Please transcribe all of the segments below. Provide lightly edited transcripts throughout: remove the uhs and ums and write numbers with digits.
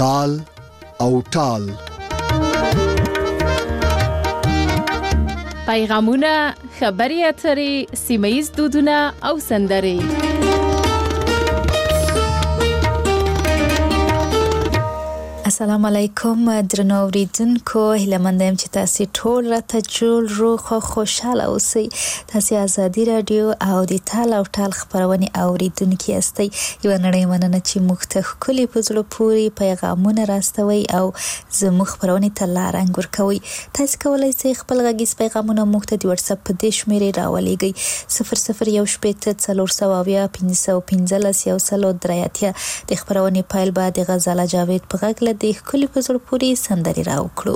تال او ټال. پیغامونه، خبري اترې، سیمه‌ییز دودونه او سندرې. السلام علیکم درنو اوریدونکو، هیله مند یم چې تاسو ټول راته جوړ روغ او خوشاله اوسئ. تاسو آزادي رادیو او د تال او ټال خبرونه اوریدونکو یاستئ. یو نړۍ مننه چې موږ ته خولي پزلو پوری پیغامونه راستوي او زموږ خبرونه ته لارنګ ورکوي. تاسو کولای شئ خپل غږیز پیغامونه موږ ته د واتس اپ په دې شمیرې راولېږئ 0018401515 د خبرونه پایل بعد غزاله جاوید په غږ د خولي پزړ پوری سندري راوکړو.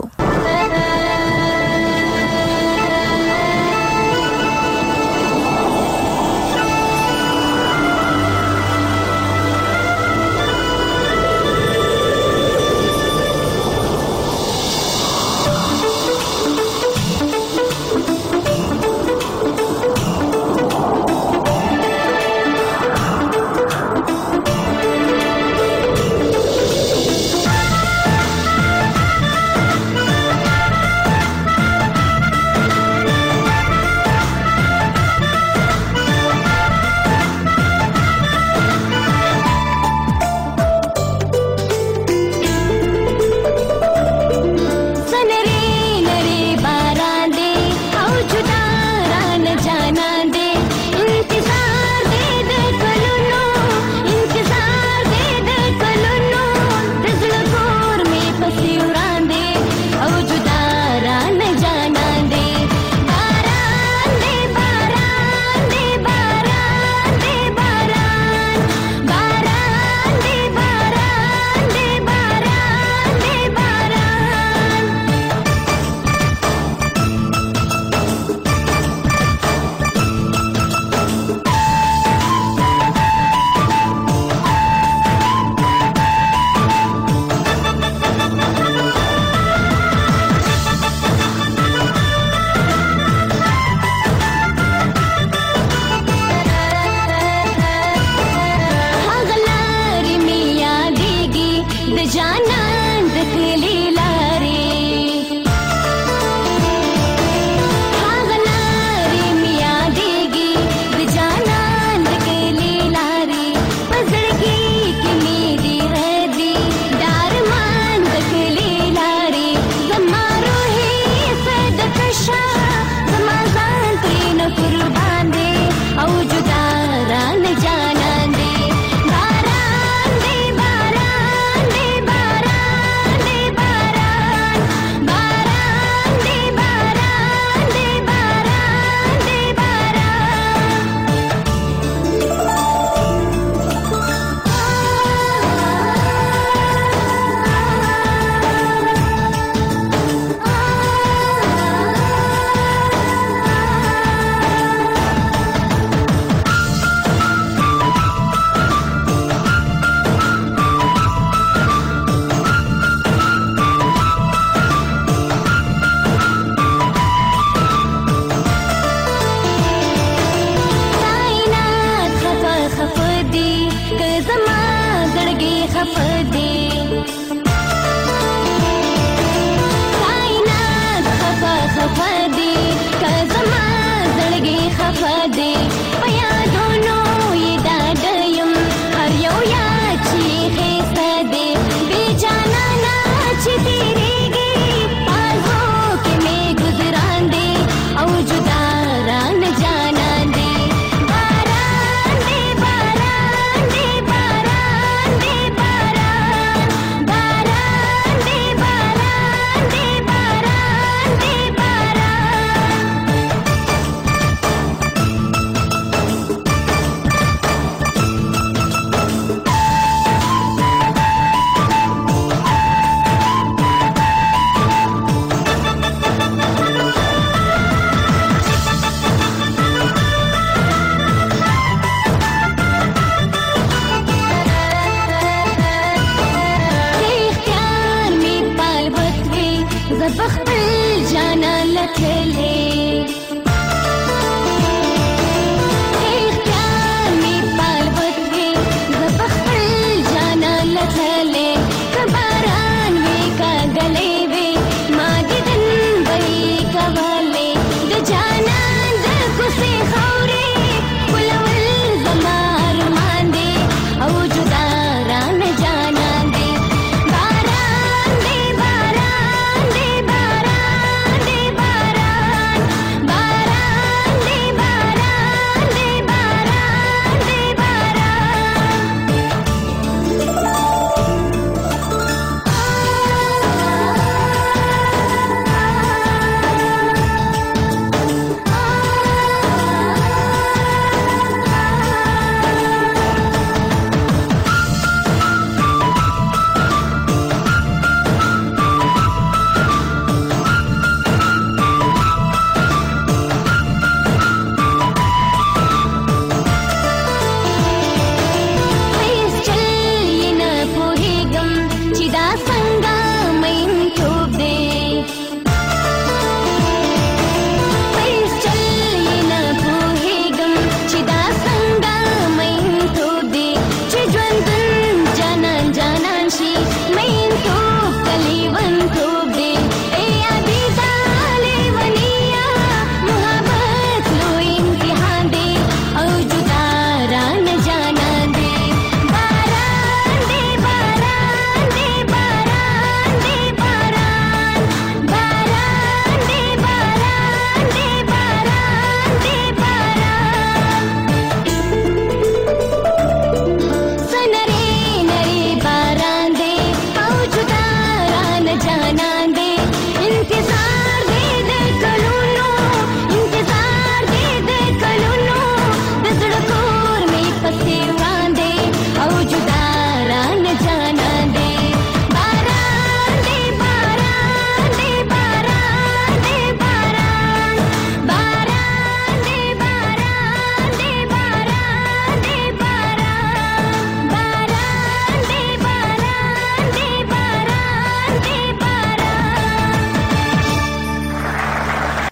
Bye.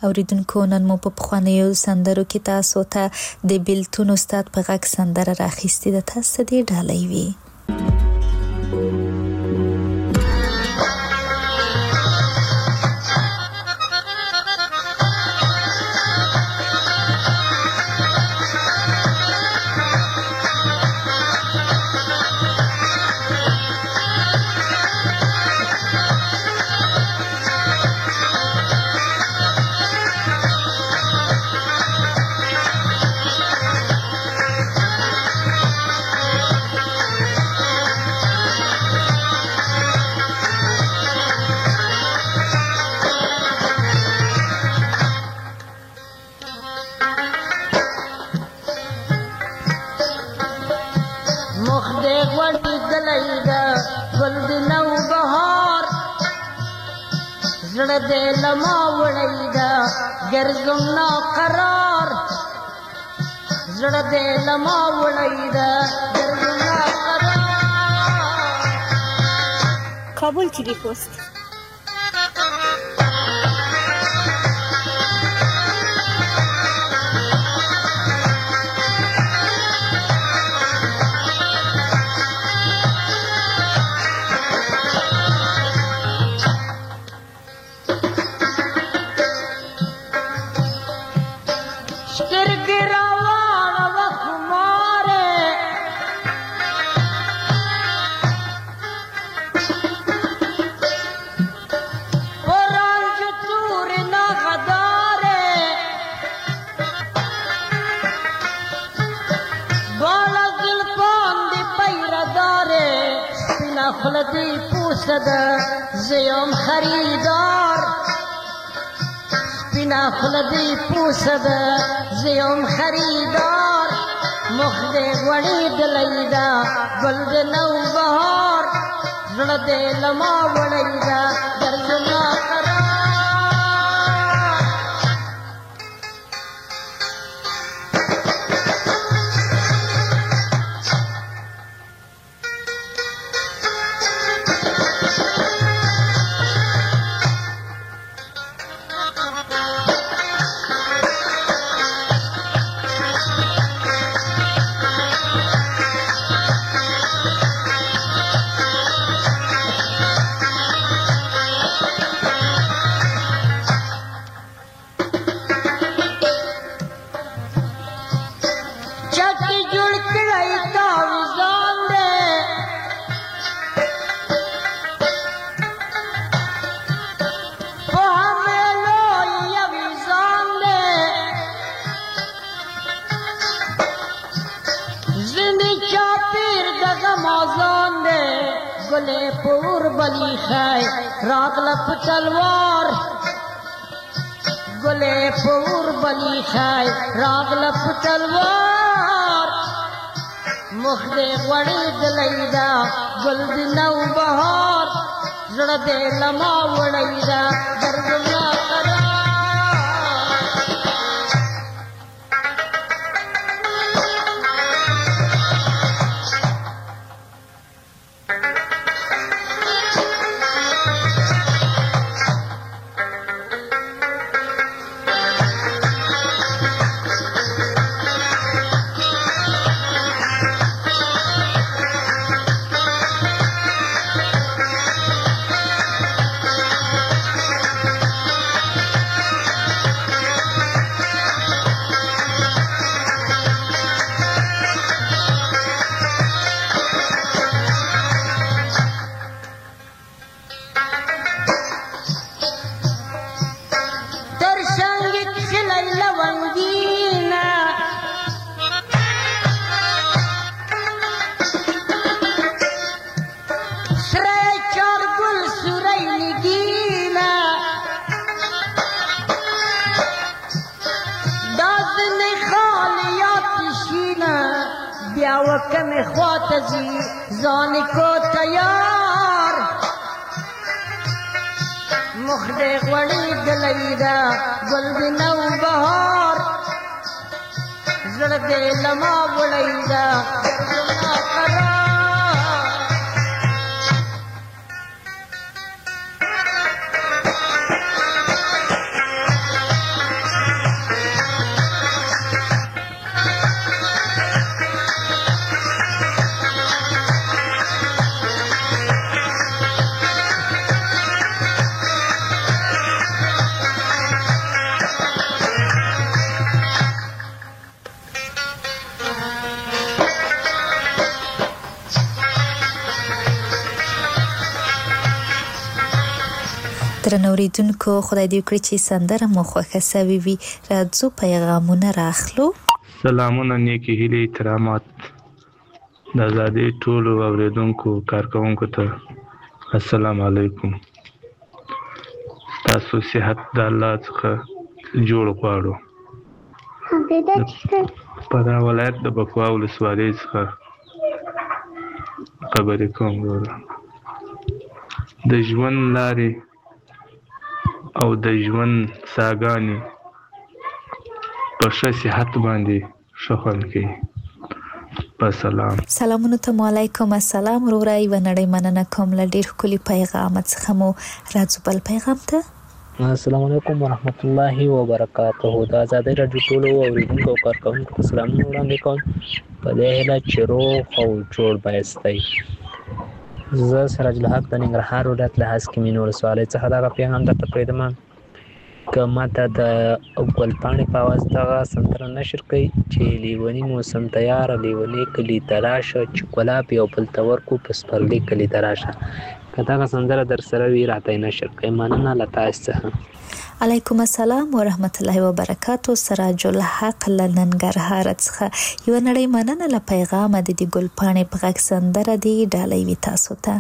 اوریدونکو نن مو په پخوانیو سندرو کې تاسو ته د بیلتون استاد په غږ سندره راخیستې ده، تاسو دې ډالۍ وي. زړه دې لما وړی دا ګرځم نا قرار، زړه دې لما وړی دا ګرځم نا قرار. کابل ټي وي پوسټ. خلدی پوسد زیم خریدار، سپینا خلدی پوسد زیم خریدار، مخد غوڑی دلیدا گلد نو بہار، زړه دې لما وړیدا درځما قرار. گلے پور بلی خای راغل پتلوار، گلے پور بلی خای راغل پتلوار، مخد غوڑی دلیدا گلد نو بہار، زړه دې لما وړیدا درځما قرار. وکم خواتزی زانی کو تیار، مخد غوڑی دلیدا گلد نو بہار، زړه دې لما وړیدا درځما قرار. درنو اوریدونکو خدای دې وکړي چې سندره مو خوښه سوي وي. راځو پیغامونه راخلو. سلامونه، نیکی هیلې، احترامات د آزادۍ ټولو اوریدونکو کارکونکو ته السلام علیکم. تاسو صحت د الله څخه جوړ غواړو. په دا ولایت د بکوا ولسوالۍ څخه خبرې کوم. د ژوند لارې او د ژوند ساګانې په ښه صحت باندې ښه خوند کوي. په سلام. سلامونه ته علیکم. السلام وروره، یوه نړۍ مننه کوم له ډېر ښکلي پیغام څخه مو. راځو بل پیغام ته. السلام علیکم ورحمت الله وبرکاته. د آزادۍ راډیو ټولو اوریدونکو او کارکوونکو ته سلامونه وړاندې کوم په دې هیله چې روغ او جوړ بایستی. زه سراج الحق د ننګرهار ولایت له هسکمین ولسوالۍ څخه دغه پیغام درته پرېږدم که ماته د ګلپاڼې په اواز دغه سندره نشر کوي چې لیوني موسم تیار لیونی کلي ته راشه چې ګلاب یو بل ته ورکو په سپرلي کلي ته راشه. که دغه سندره در سره وي راته یې نشر کوي. مننه له تاسو څخه. علیکم السلام ورحمت الله وبرکاته. سراج الحق له ننګرهار څخه یوه نړۍ مننه له پیغامه د دې ګلپاڼې په غږ سندره دې ډالۍ وي تاسو ته.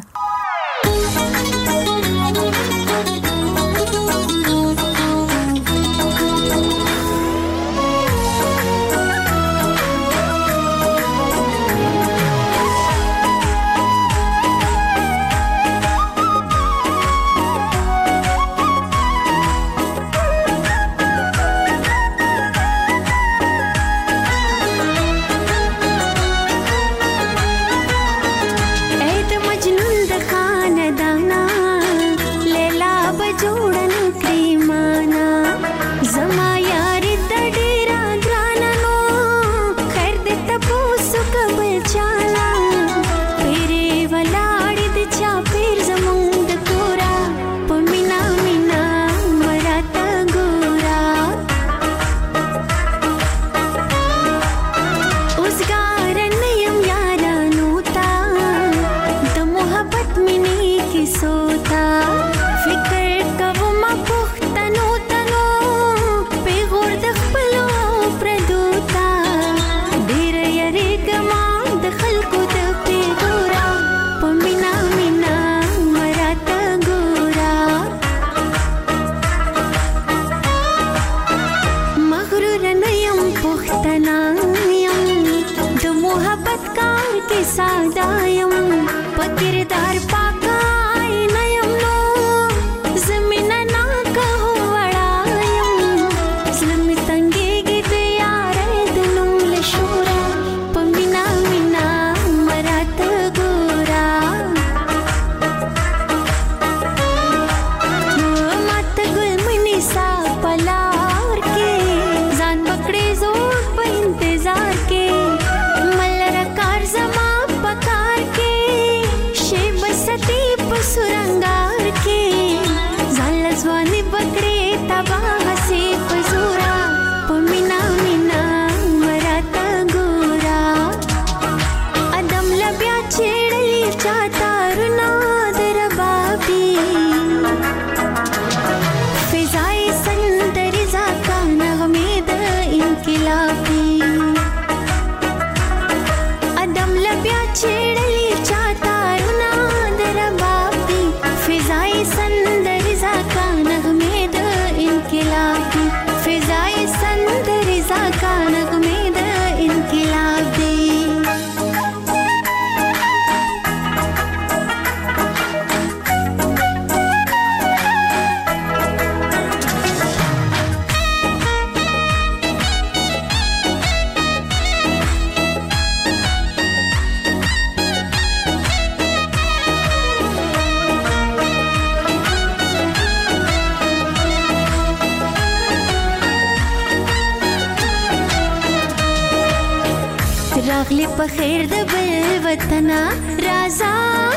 راغلی په خیر د بل وطنا رازا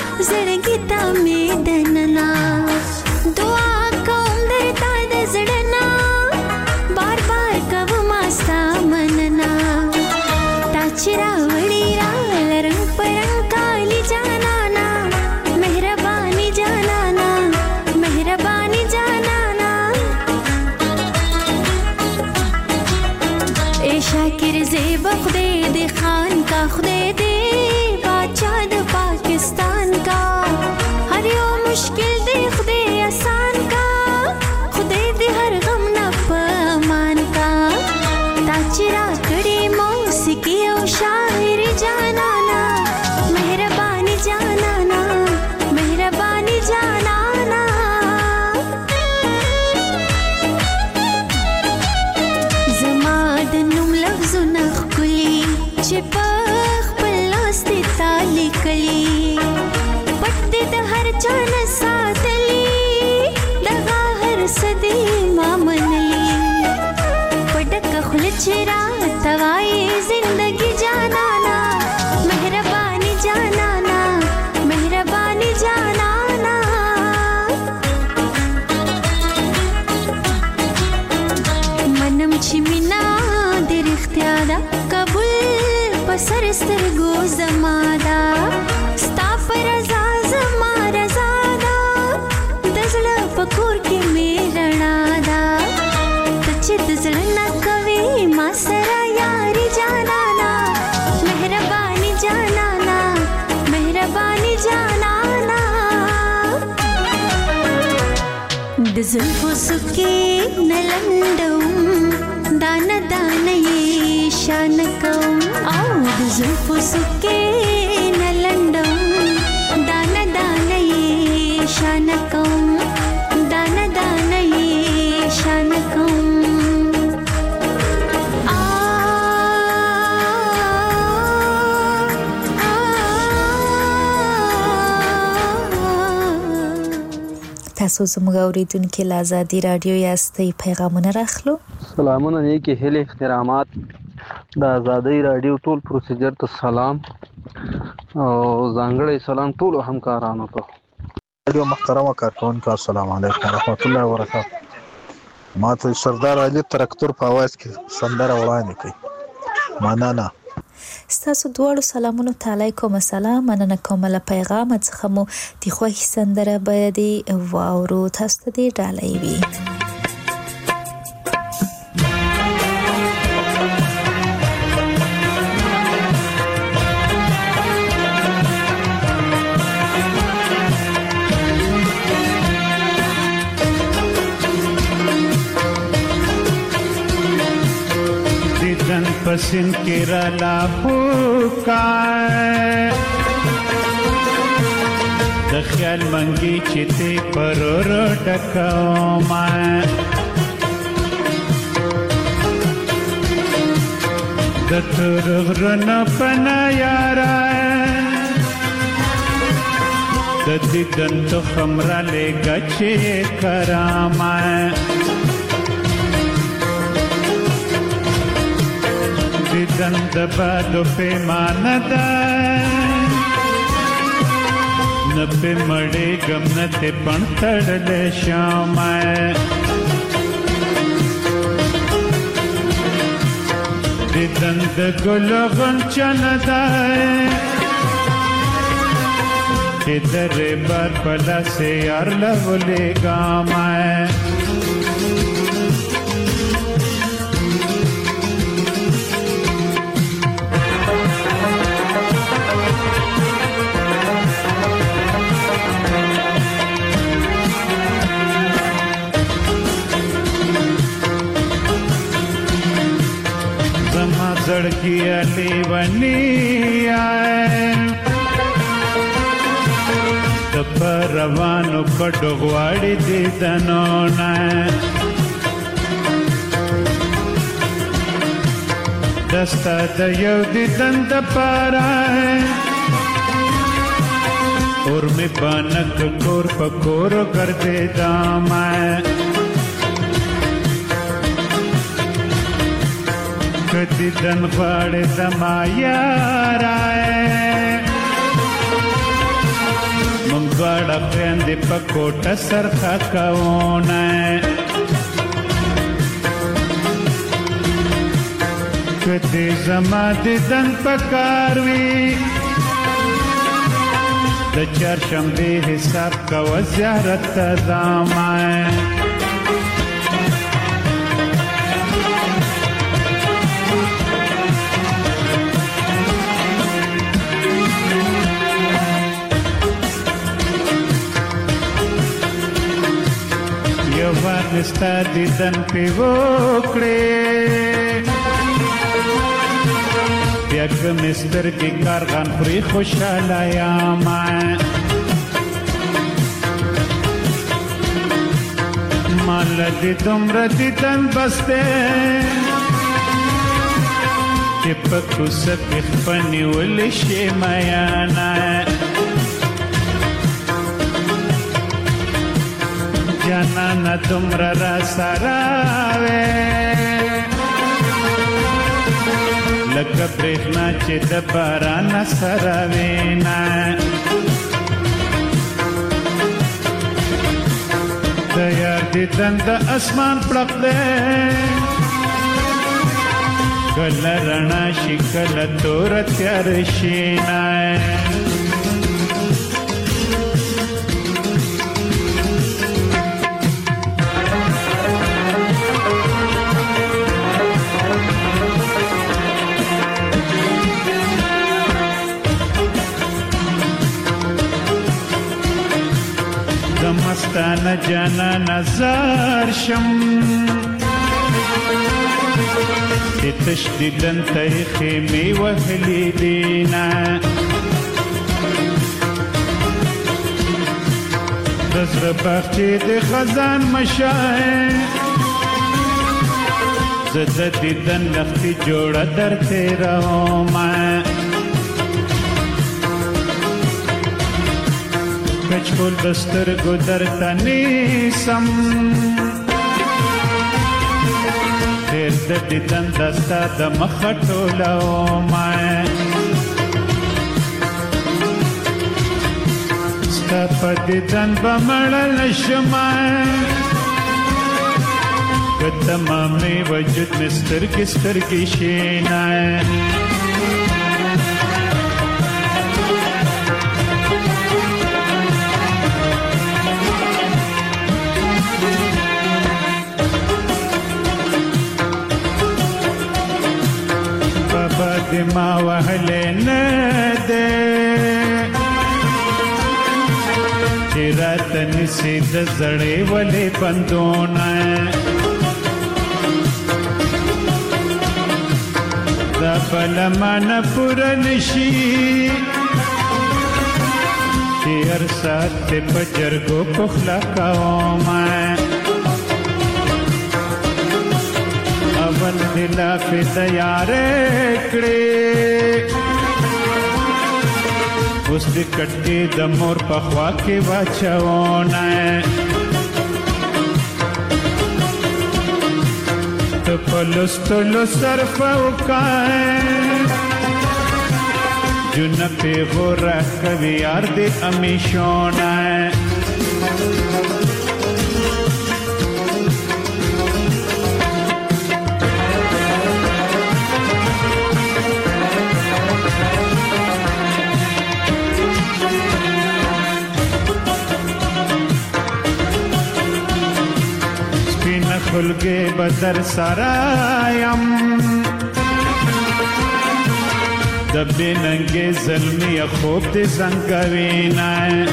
زړګی ته مې دننا دعا کوم درته د زړنا بار بار کوم استا مننا تا چې راوړی را لرم پرنګ کالی جانانا مهرباني جانانا مهرباني جانانا د زلفو سکې نلنډوم دانه دانه یې شان کوم او د زلفو سکې نلنډوم دانه دانه یې شان کوم دانه دانه یې شان کوم تاسو زموږ اوریدونکو له آزادي رادیو یاستئ پیغامونه راخلو. سلامونه نیکی هیله احترامات د آزادي رادیو ټول پروسیجر ته سلام او ځانګړی سلام ټول همکارانو ته. رادیو محترمه کارکونکو السلام علیکم ورحمت الله وبرکاته. ما ته سردار علي ترکتور په आवाज کې سندره وړاندې کړي. مننه. ستاسو دواړو سلامونو ته علیکم السلام. مننه کوم له پیغام څخه مو د خوښي سندره باید واورو. تاسو ته دې ډالۍ وي. पसंद केरा लाखो का د خیال منګي چې ته پرور ډکوما د ترغرن پنا یارا د دې دنت خمره لګا چې کرامه دند بادو په ماندا نه په مړې غم نه ته پنځړل شامه دند ګلو غنچندا دره بار پلا سے یار لولې ګامه زړکی علی ونی آئے د پروانو کډو غواړي دي دنونه دستا د یو دي دند پاره اور می بانک کور پکور کر دے دامه کدی دن غاړې زما یارای مونږ غاړه پرندې په کوټه سرخه کوونه کدی زما د دن پکار وی د چهارشنبې حساب کوه زیارت ته ځمه نستا دیدن پی وکړې بیا کوم سترګې کارغان خوري خوشاله یم مال دې دومره دیدن بس دی چې په کوڅه کې خپنیولی شي میانه جانانا تمرا را سراوے لکه برېښنا چې د باران سراوینا د یار دیدن د اسمان پړق دی کله رڼا شي کله توره تیار شي نه ستانه جانا نظر شم د تشدیدن تاریخی می وهلی دینا دزر باغچې د خزان مشای زده دیدن لختی جوړه در تیروما کچکول بسترګو درته نیسم ډېر د دیدن دستا د مخه ټولوما ستا په دیدن به مړه شمه که تمامې وجود مې سترګې سترګې شینه بابا دې ما وهلی نه دی چې راته نیسي د زړې ولې بندونه دا بله مانه پوره نشي چې هر ساعت دې په جرګو پخلا کومه اول دې لافې تیارې کړې اوس دې کټکې د مور په خوا کې واچونه ته په لوستلو صرفه وکړه جونه پیغوره کوي یار دې همیشونه خلګې بدر سرایم د بننګې زلمی خوب دې زنګوینه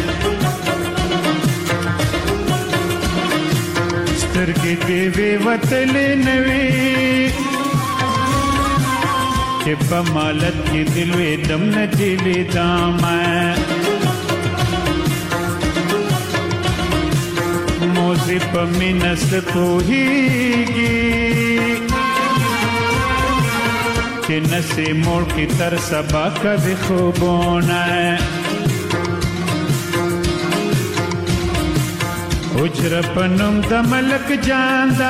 سترګې دې وی وتلې نوي چې په مالت کې دل وې دم نه دی لیدامه موزی پا مینست پوہیگی کہ نسی موڑ کی تر سبا کبھی خوبونا اجر پنم دا ملک جاندا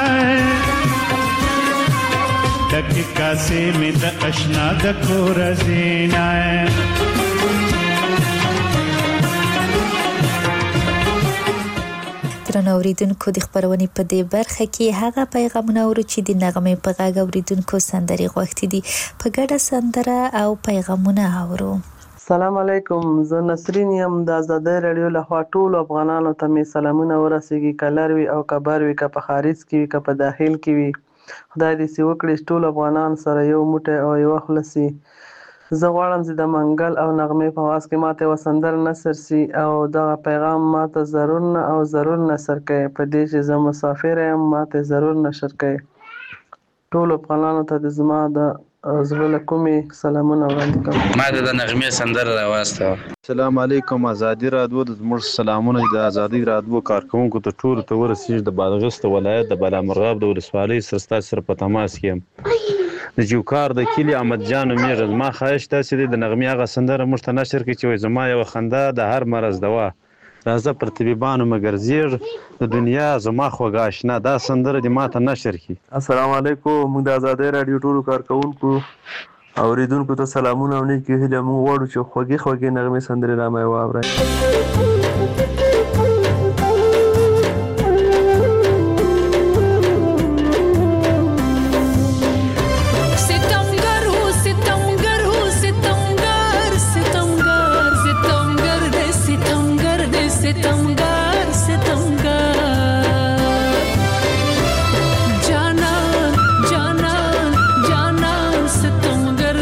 دکی کاسی میں دا اشنا دا کورزینا درنو اوریدونکو د خبرونې په دې برخه کې هغه پیغامونه اورو چې د نغمې په غږ اوریدونکو سندري غوښتي دي په ګډه سندره او پیغامونه اورو. السلام علیکم، زه نسرین یم. د آزادۍ رادیو لخوا ټولو افغانانو ته مې سلامونه ورسیږي، که لر وي او که بر وي، که په خارج کې وي که په داخل کې وي. خدای دې سي وکړي ټول افغانان سره یو موټی او یو خوله سي. زه غواړم چې د منګل او نغمې په آواز کې ماته یوه سندره نثر سي او دغه پیغام ماته ضرور نه او ضرور نثر کوي. په دې چې زه مسافر یم ماته ضرور نشر کوي. ټولو افغانانو ته د زما د زړه له کومې سلامونه وړاندې کوم. ما د نغمې سندره راواستوه. السلام علیکم. آزادي رادیو د زموږ سلامونه د آزادي رادیو کارکوونکو ته ټولو ته ورسیږي. د بادغیس ولایت د بالامرغاب د ولسوالۍ سره ستاسو سره په تماس کې یم. د جوکار د کلي احمد جان نومیږي. زما خواهش داسې دی د نغمې هغه سندره موږ ته نشر کړي چې وایي زما یوه خندا د هر مرض دوا، راځه پر طبیبانو مګر زیږ د دنیا زما خوږه اشنا. دا سندره دې ما ته نشر کړي. السلام علیکم. موږ د آزادۍ راډیو ټولو کارکوونکو اوریدونکو ته سلامونه او نیکې هیلې موږ غواړو چې خوږې خوږې نغمې سندرې را مې واورئ.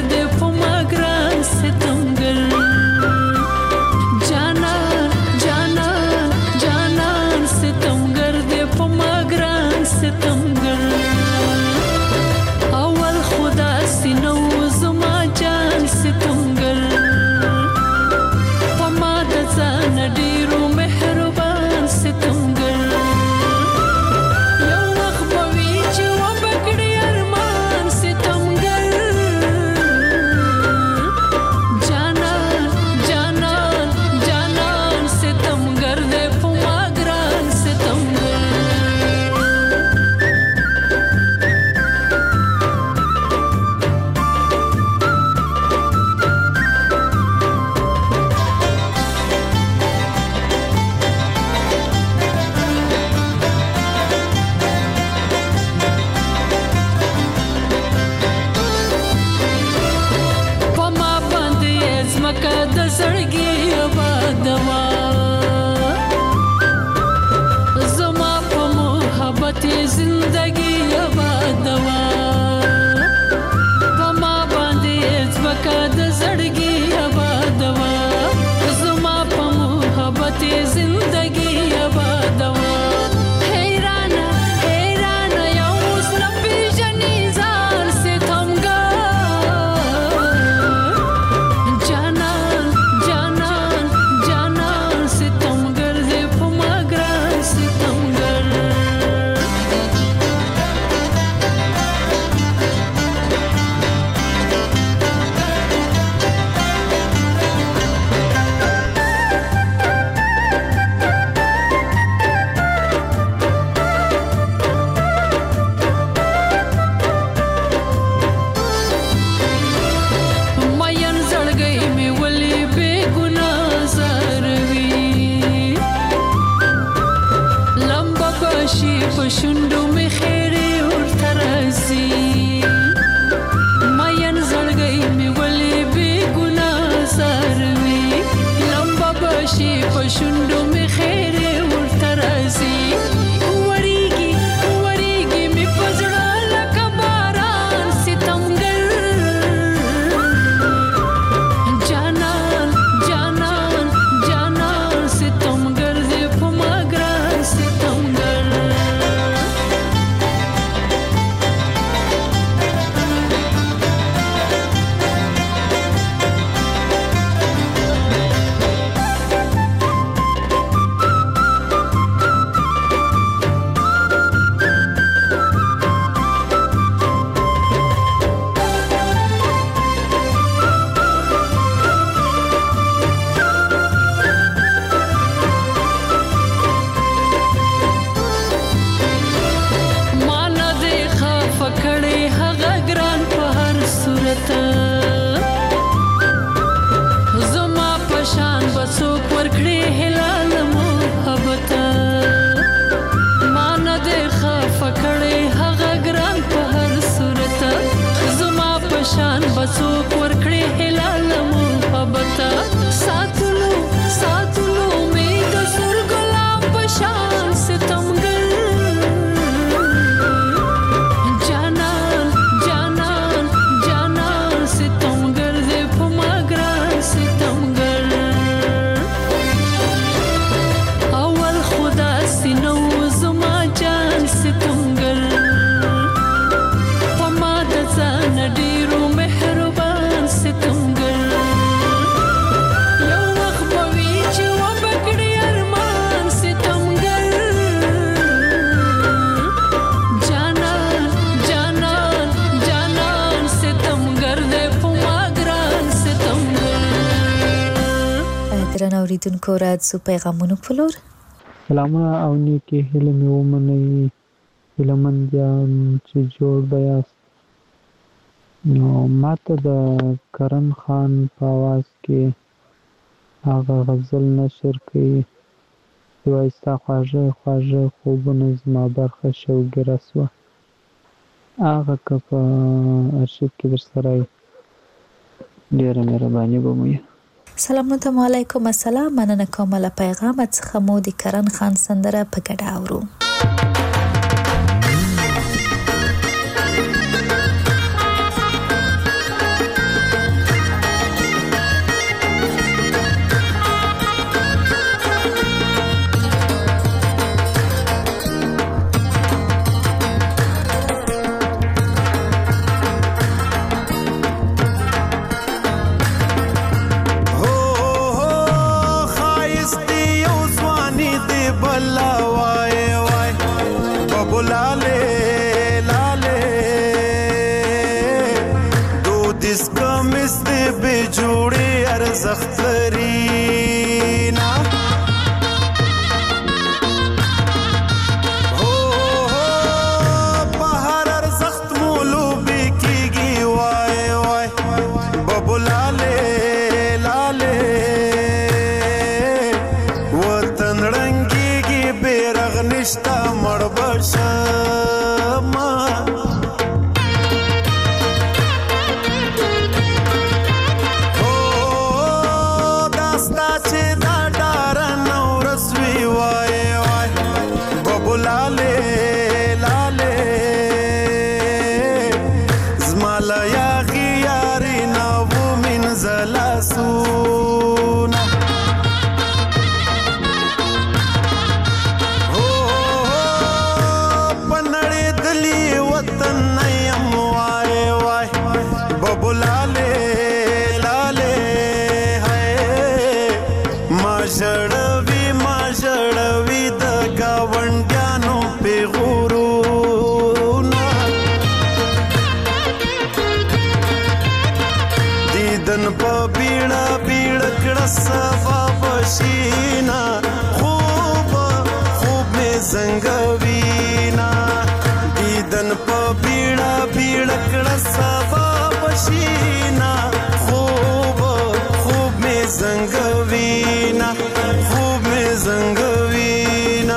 जाना ځمکه د زړګي آبادوا زما په محبت زندگی آبادوا په ما باندې ځمکه د زړګي آبادوا زما په محبت زندگی آبادوا شوندو می خیره ورته راځي ماین زړګی می ولې بې ګناه زاروي لمبه بشي په شوندو می خیره ورته راځي وریږي می په زړه لکه باران ستمګر جانان جانان جانان ستمګر دې په ما ګران ستمګر زما پشان بڅوک ورکړي هلال محبت مان دې خفه کړي هغه ګران په هر صورت زما پشان بڅوک ورکړي هلال محبت ساتلو می د سر ګلاب پشان ستمګر اوریدونکو راځو پیغامونو په لور سلامونه او نیکې هیلې مې ومنئ هیلهمندیان چې جوړ به یاست نو ماته د کرن خان په آواز کې هغه غزل نشر کوي چې وایي ستا خواږه خواږه خوبونه زما برخه شوګیره سوه هغه که په ارشیف کې در سره یې ډېره مهرباني به مو سلام علیکم السلام مننه کوم له پیغام څخه مو د کرن خان سندره په ګډه اورو خایستی یو ځواني دی بلا وای کړه سبا بشینا خوب می زنګوینا دیدن په بیړه بیړه کړه سبا بشینا خوب می زنګوینا خوب می زنګوینا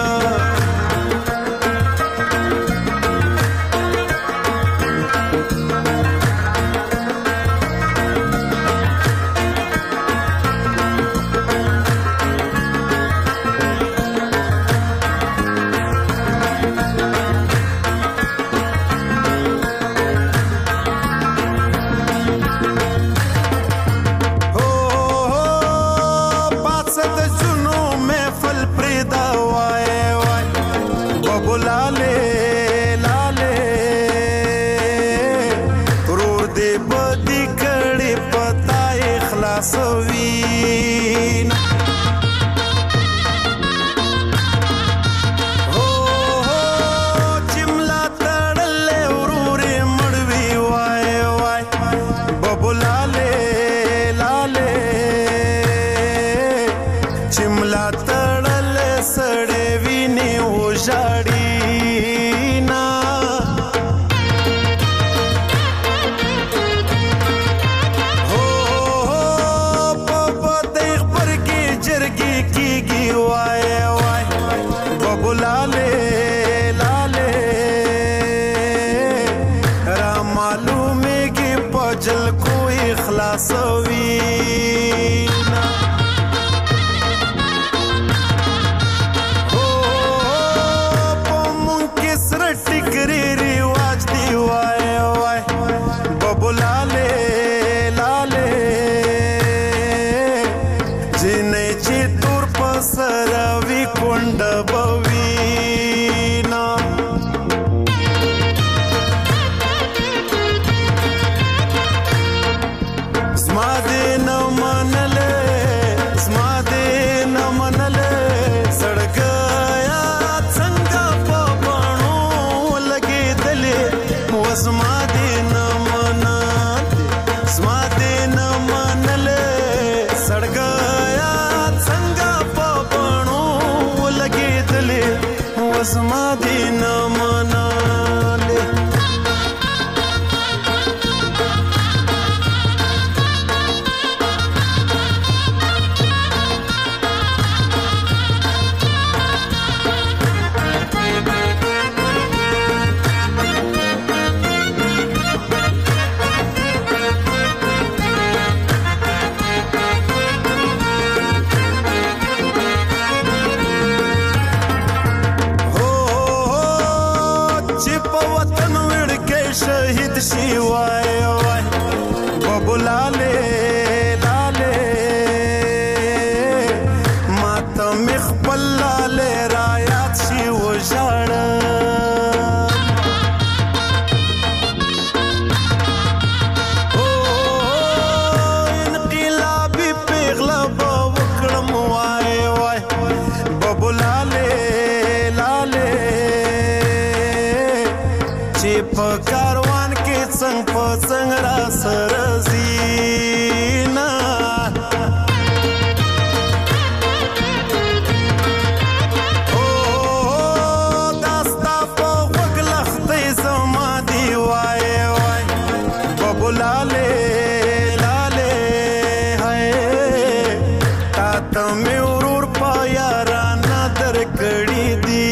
سوینا چملا تړلې ورورې مړوي وای وای ببو لاله لاله چملا تړلې سړې ویني وژاړي خلاصوینا په مونږ کې سره ټیکري رواج دی وای وای ببو لاله لاله جنې چې تور په سره وی کونډ بوینا زما دین مناله شهید شي وای وای ببو لاله لاله ماته مخبل لاله رايات شي وژړ او انقلابي پیغله وکړم وای وای ببو لاله لاله چې په کاروان کې څنګ په څنګ را سره زینا او داستا په غوږ لختې زما دی وای وای ببو لاله لاله هی تا ته مې ورور په یارانه درکړي دي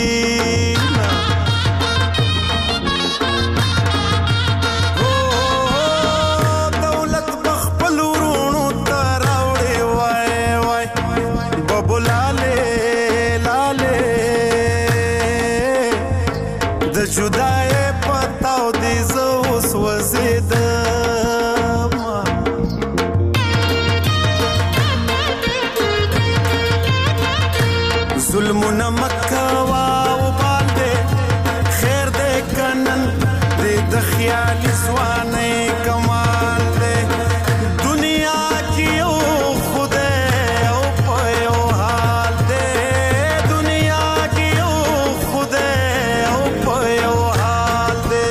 جدای پتاو دی زوس وزیدم ظلمونه مکوا وبال دی خیر دی کنن دی د خیالي ځوانۍ کمال دی دنیا کې یو خدای او په یو حال دی دنیا کې یو خدای او په یو حال دی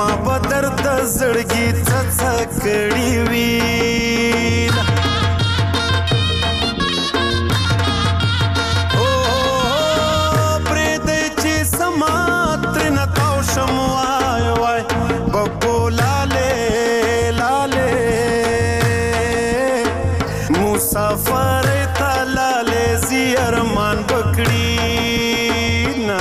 ما بدر د زړګي څڅ کړي وی او پرې دې چې سمات نه تاو شم وای وای ببو لاله لاله مسافر تلاله زیرمان بکړي نا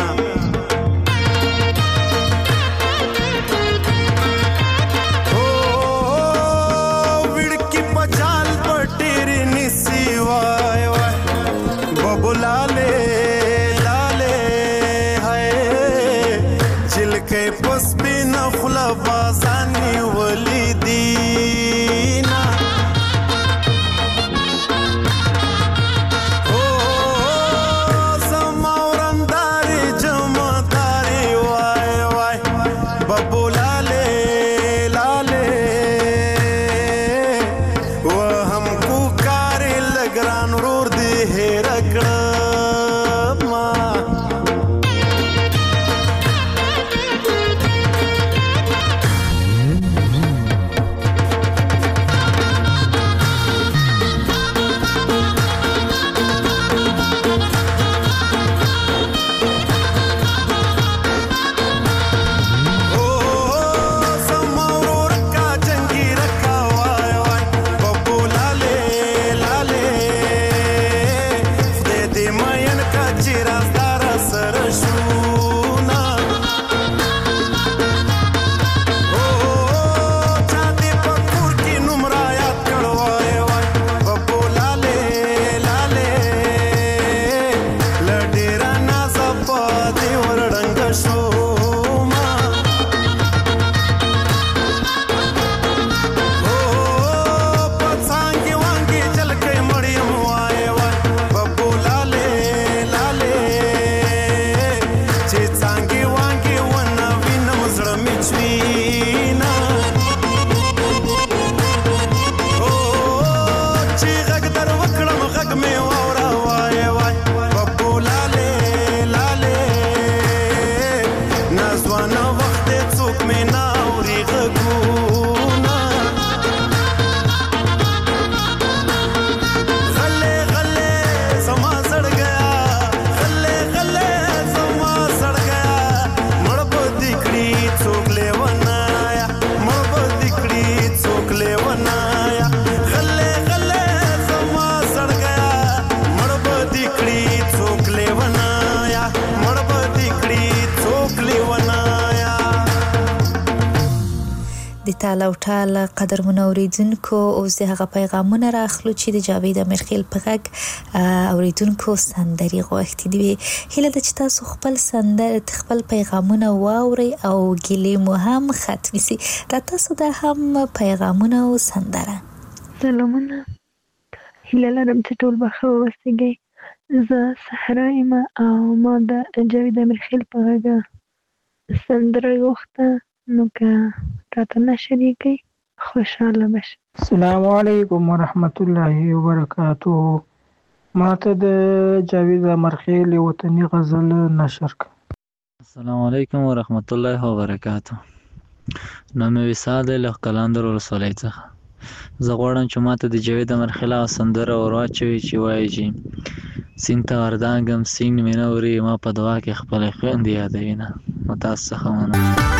تعال او تعال قدر منوریدونکو اوس د هغه پیغامونه راخلو چې د جاوید امرخیل په غږ اوریدونکو سندري غوښتي دي هله د چې تاسو خپل پیغامونه واوري او ګلې مو هم ختمي سي دا تاسو د هم پیغامونه او سندره سلامونه هله لرم چې ټول بخو وسیږي زه صحرا یم او ما د جاوید امرخیل په غږ سندره غوښته نو که راته نشریږي خوشاله بشه. السلام علیکم ورحمت الله وبرکاته. ماته د جاوید امرخیل وطني غزل نشر کړه. السلام علیکم ورحمت الله وبرکاته. نام مې وسال له قلاندر ولسوالۍ څخه. زه غواړم چې ماته د جاوید امرخیل سندره ورواچوي چې وایي چې سین ته وردانګم سین مې نه اوري ما په دعا کې خپل خویندې یادوینه. نو تاسو څخه مننه.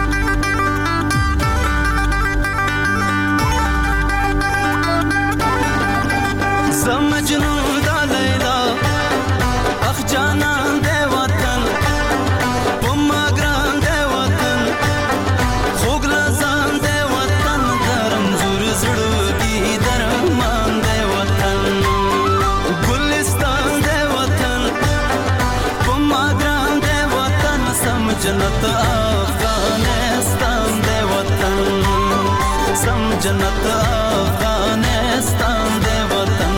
مجنون دا لیلا اخ جانان دے وطن پما گران دے وطن خوگ لزان دے وطن درم زور زڑوگی درمان دے وطن گلستان دے وطن پما گران دے وطن سم جنت افغانستان دے وطن سم جنت افغانستان دے وطن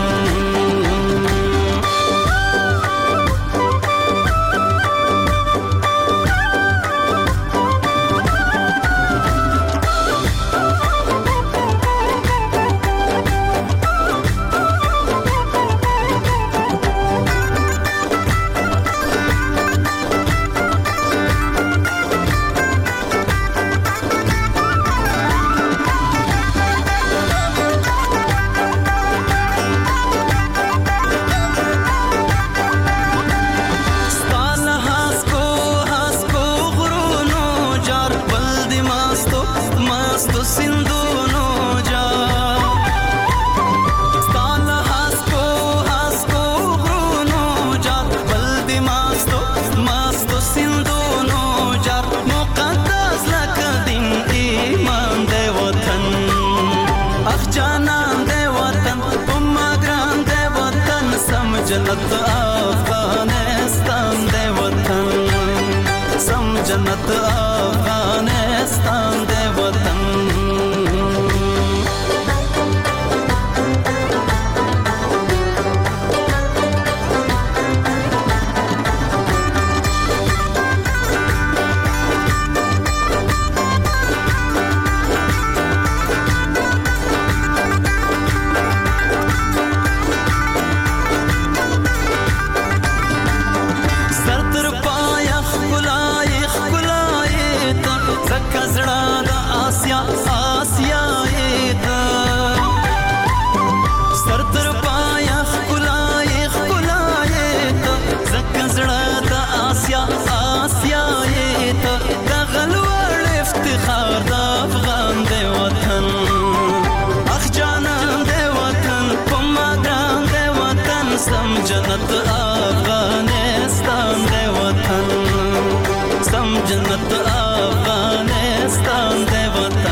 مستو سندونو جا ستاله هاسکو هاسکو غرونو جا بل دی مستو سندونو جا مقدس لکه دین ایمان دی وطن اخ جانان دی وطن اما ګران دی وطن سم جنت افغانستان دی وطن سم جنت افغانستان دی وطن جنت افغانستان دی وطن سم جنت افغانستان دی وطن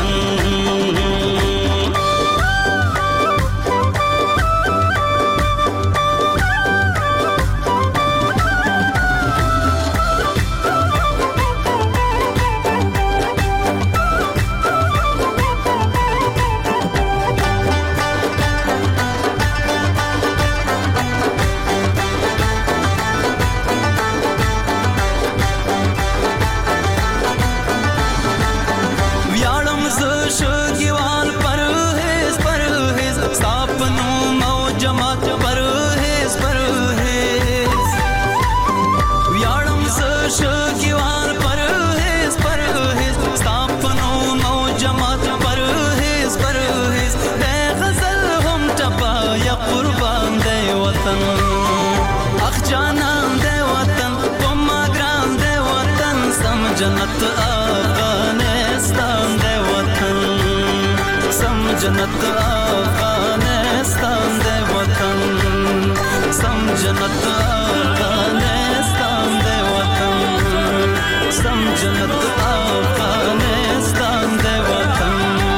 جنت افغانستان دی وطن سم جنت افغانستان دی وطن سم جنت افغانستان دی وطن سم جنت افغانستان دی وطن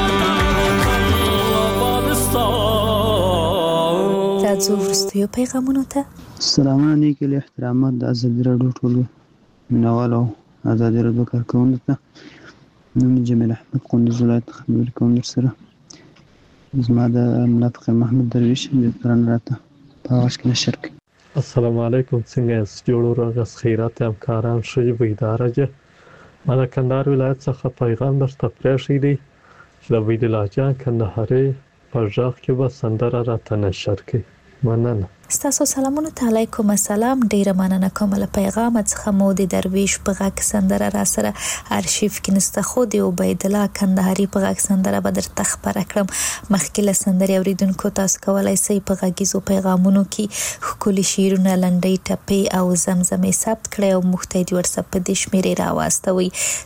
راځو وروستیو پیغامونو ته. سلامونه نیکې له احترامات د ازادي راډیو ټولو مینوالو ازادي راډیو کارکوونکو ته نوم جمیل احمد کندوز ولایت خبرې کوم درسره زما د ملا فقیر محمد درویش د ترن راته په اواز کې نشر کوي. السلام علیکم څنګه یاست جوړ ورغس خیرات همکاران ښه بیداره جه ما د کندهار ولایت څخه پیغام درته پرېښی دی چې د ویدي لاجان کندهاري په غږ کې به سندره راته نشر کوي. مننه. ستاسو سلامونه ته علیکم السلام. ډیره مننه کوم له پیغام څخه مو د درویش په غږ سندره را سره ارشیف کې نسته خو د عبید الله کندهاري په غږ سندره به درته خبره کړم. مخکې له سندرې اوریدونکو تاسو کولای شئ په غږیزو پیغامونو کې ښکلي شعرونه لنډۍ ټپې او زمزمې ثبت کړئ او موږ ته د واتساپ په دې شمېرې راواستوئ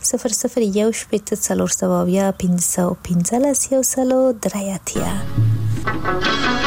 001415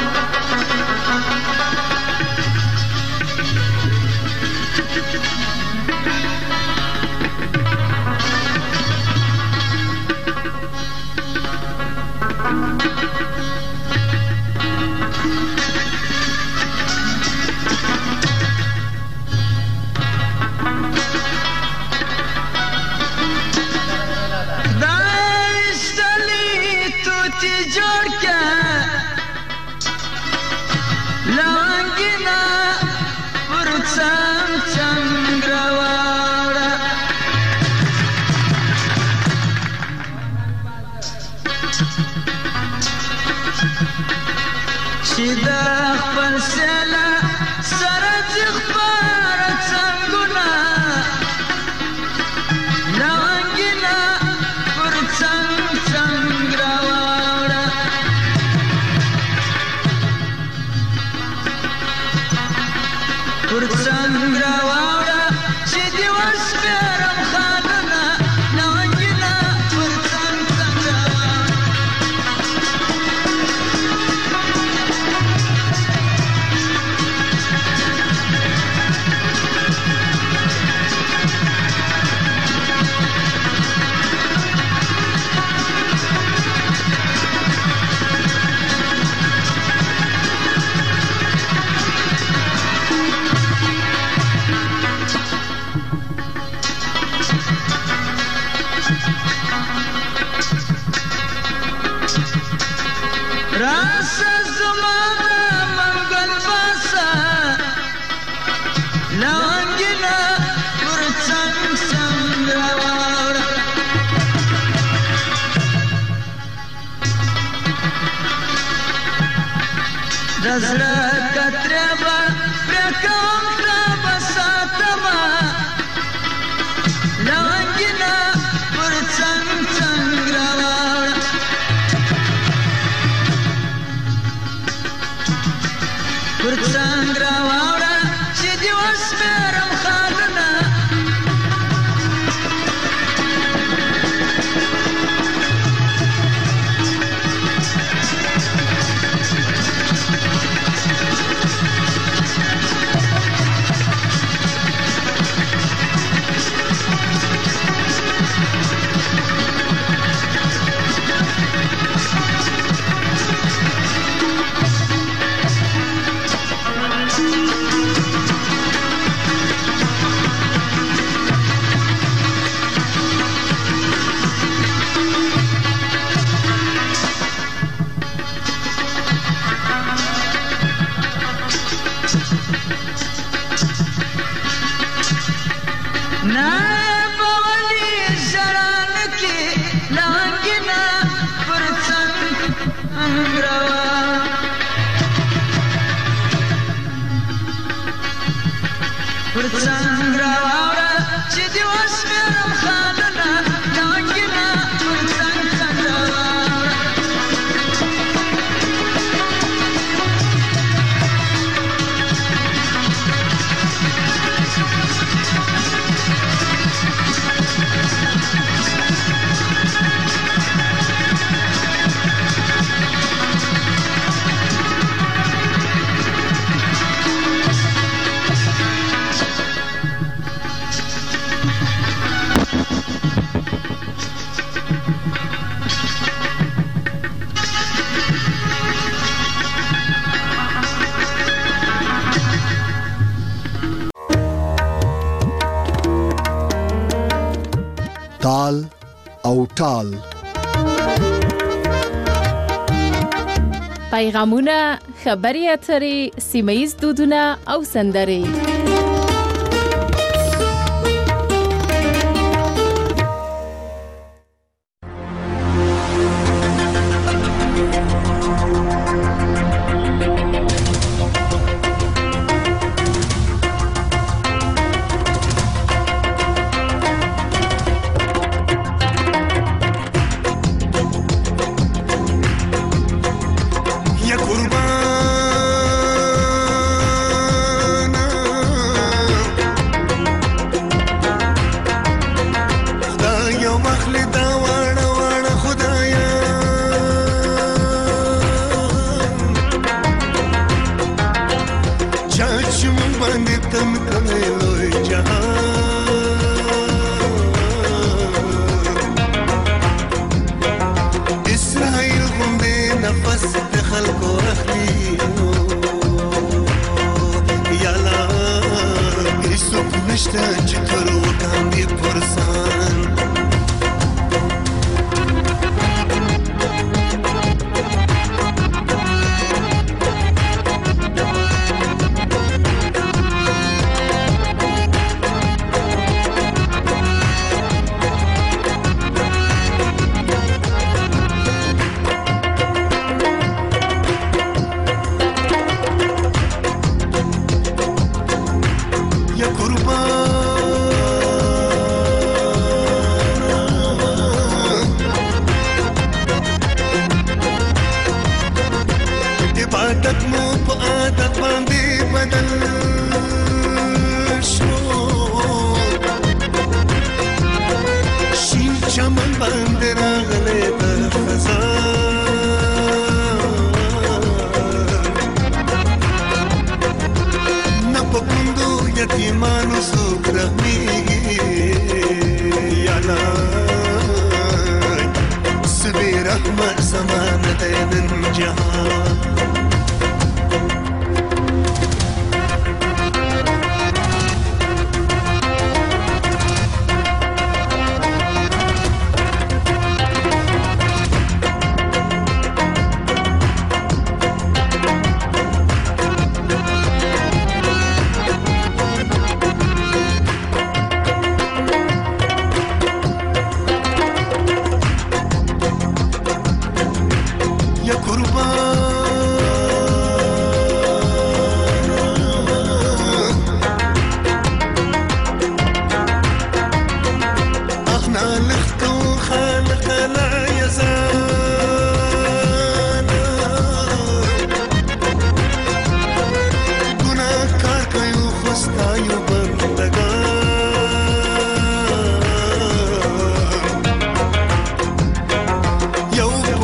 Thank you. دزړه کتره به پرکوم کړه بساتما لونګینا پر څنګ راوړ پر څنګ راوړ چې دی وسپرم خالونه تال او ټال پیغامونه، خبري اترې، سیمه‌ییز دودونه او سندرې.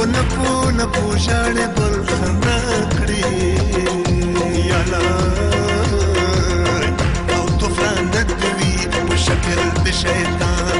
نه پوښاړې بل خندا کړي یالا او طوفان د دوی په شکل د شیطان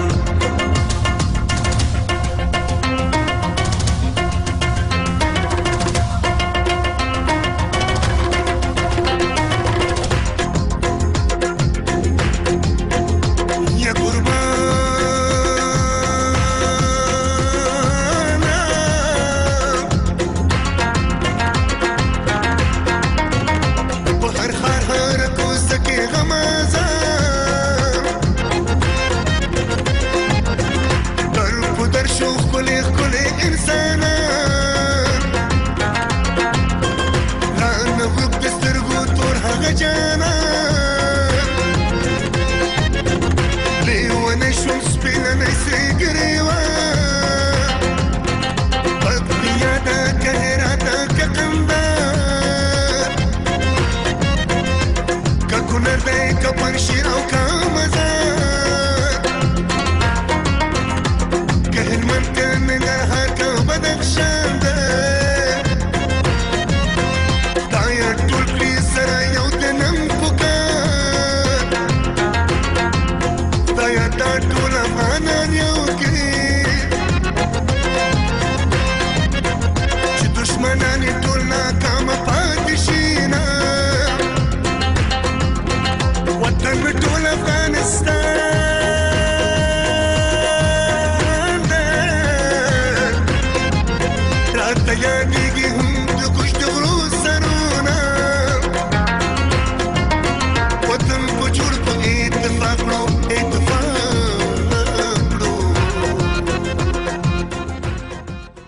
Yeah.